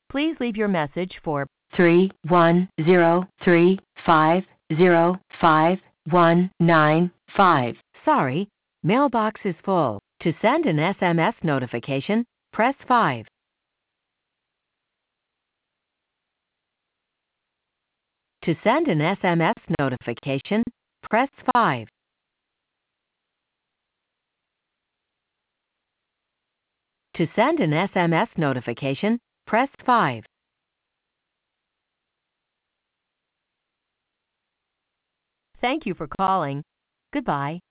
Please leave your message for 31035051995. Sorry, mailbox is full. To send an SMS notification, press 5. To send an SMS notification, press 5. To send an SMS notification, press 5. Thank you for calling. Goodbye.